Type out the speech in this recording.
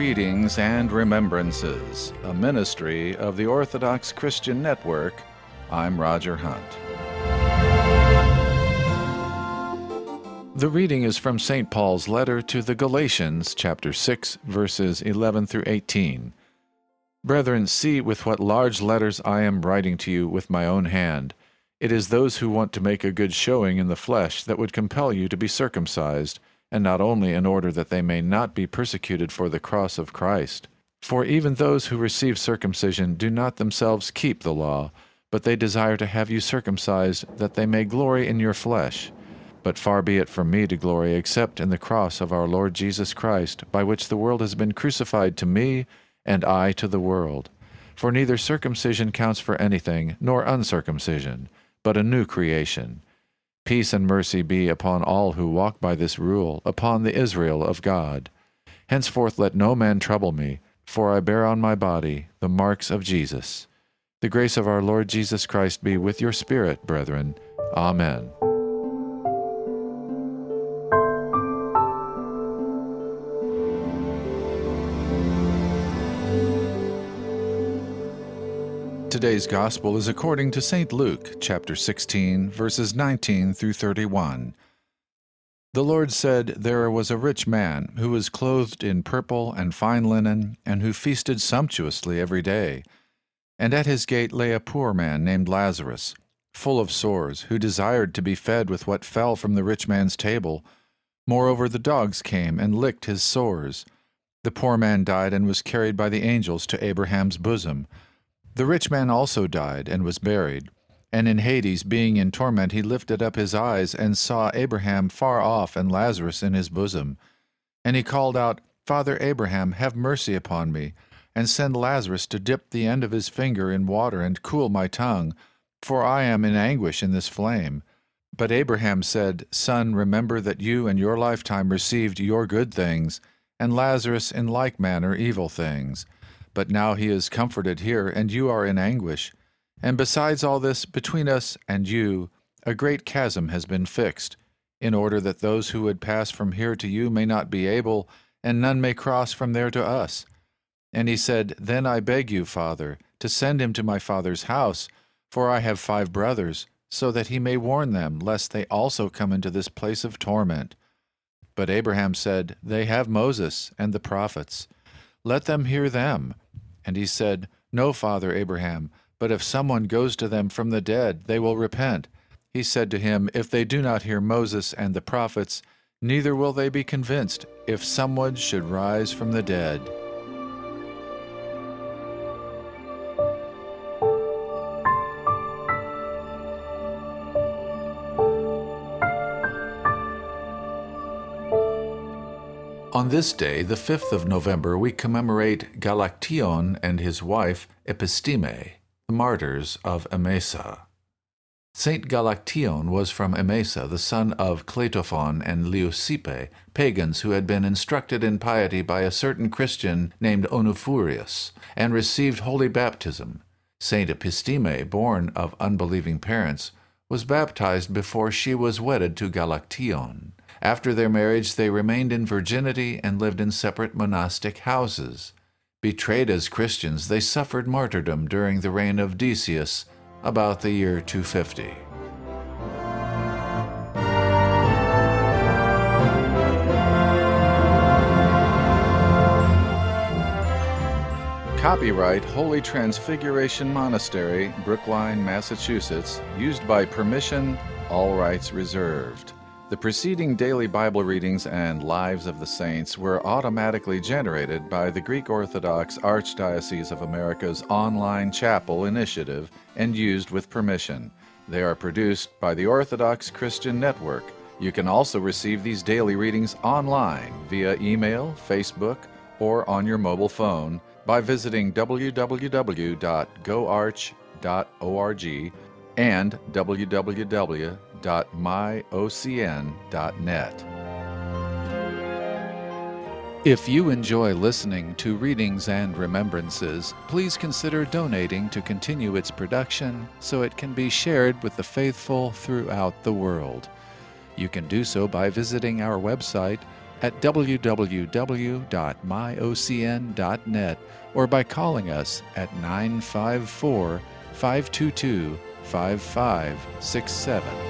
Readings and Remembrances, a ministry of the Orthodox Christian Network. I'm Roger Hunt. The reading is from St. Paul's letter to the Galatians, chapter 6, verses 11 through 18. Brethren, see with what large letters I am writing to you with my own hand. It is those who want to make a good showing in the flesh that would compel you to be circumcised, and not only in order that they may not be persecuted for the cross of Christ. For even those who receive circumcision do not themselves keep the law, but they desire to have you circumcised, that they may glory in your flesh. But far be it from me to glory except in the cross of our Lord Jesus Christ, by which the world has been crucified to me, and I to the world. For neither circumcision counts for anything, nor uncircumcision, but a new creation. Peace and mercy be upon all who walk by this rule, upon the Israel of God. Henceforth let no man trouble me, for I bear on my body the marks of Jesus. The grace of our Lord Jesus Christ be with your spirit, brethren. Amen. Today's Gospel is according to St. Luke, chapter 16, verses 19 through 31. The Lord said, There was a rich man who was clothed in purple and fine linen, and who feasted sumptuously every day. And at his gate lay a poor man named Lazarus, full of sores, who desired to be fed with what fell from the rich man's table. Moreover, the dogs came and licked his sores. The poor man died and was carried by the angels to Abraham's bosom. The rich man also died and was buried. And in Hades, being in torment, he lifted up his eyes and saw Abraham far off and Lazarus in his bosom. And he called out, Father Abraham, have mercy upon me, and send Lazarus to dip the end of his finger in water and cool my tongue, for I am in anguish in this flame. But Abraham said, Son, remember that you in your lifetime received your good things, and Lazarus in like manner evil things. But now he is comforted here, and you are in anguish. And besides all this, between us and you, a great chasm has been fixed, in order that those who would pass from here to you may not be able, and none may cross from there to us. And he said, Then I beg you, Father, to send him to my father's house, for I have 5 brothers, so that he may warn them, lest they also come into this place of torment. But Abraham said, They have Moses and the prophets. Let them hear them. And he said, No, Father Abraham, but if someone goes to them from the dead, they will repent. He said to him, If they do not hear Moses and the prophets, neither will they be convinced, if someone should rise from the dead. On this day, the 5th of November, we commemorate Galaction and his wife Episteme, the martyrs of Emesa. Saint Galaction was from Emesa, the son of Cleitophon and Leucippe, pagans who had been instructed in piety by a certain Christian named Onuphurius, and received holy baptism. Saint Episteme, born of unbelieving parents, was baptized before she was wedded to Galaction. After their marriage, they remained in virginity and lived in separate monastic houses. Betrayed as Christians, they suffered martyrdom during the reign of Decius, about the year 250. Copyright Holy Transfiguration Monastery, Brookline, Massachusetts, used by permission, all rights reserved. The preceding daily Bible readings and Lives of the Saints were automatically generated by the Greek Orthodox Archdiocese of America's online chapel initiative and used with permission. They are produced by the Orthodox Christian Network. You can also receive these daily readings online via email, Facebook, or on your mobile phone by visiting www.goarch.org and www.myocn.net. If you enjoy listening to Readings and Remembrances, please consider donating to continue its production so it can be shared with the faithful throughout the world. You can do so by visiting our website, at www.myocn.net or by calling us at 954 522 5567.